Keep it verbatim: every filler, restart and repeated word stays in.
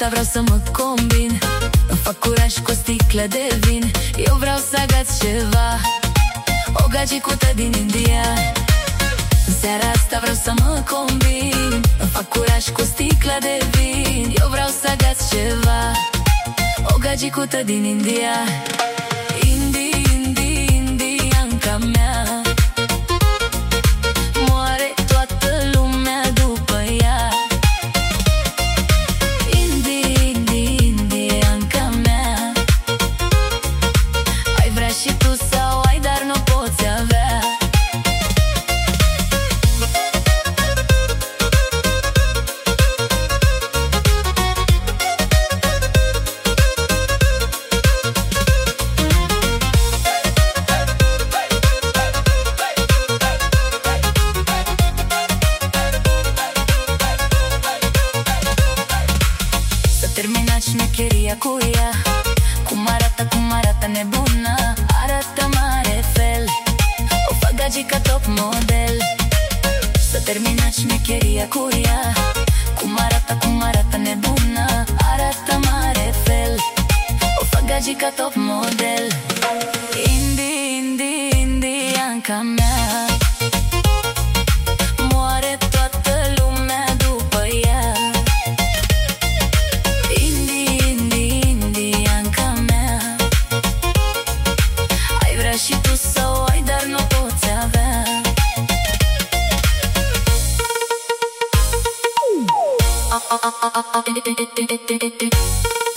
asta vreau să mă combin. Îmi fac curaj cu o sticlă de vin. Eu vreau să agați ceva, o gagicută din India. În seara asta vreau să mă combin. Îmi fac curaj cu o sticlă de vin. Eu vreau să agați ceva, o gagicută din India. Indi, indi, indianca mea, moare toată lumea după ea. Indi, indi, indianca mea, ai vrea și tu sau ai, dar nu poți avea. Terminat șmecheria cu ea. Cum arată, cum arată nebuna, arată mare fel, o fac gagica top model. S-a terminat șmecheria cu ea. Cum arată, cum arată nebuna, arată mare fel, o fac gagica top model. Indi, indi, indianca mea, moare toată lumea după ea. Și tu sau ai, dar nu poți avea. Ah, ah, ah, ah, ah, ah, ah, ah, ah, ah, ah, ah, ah, ah.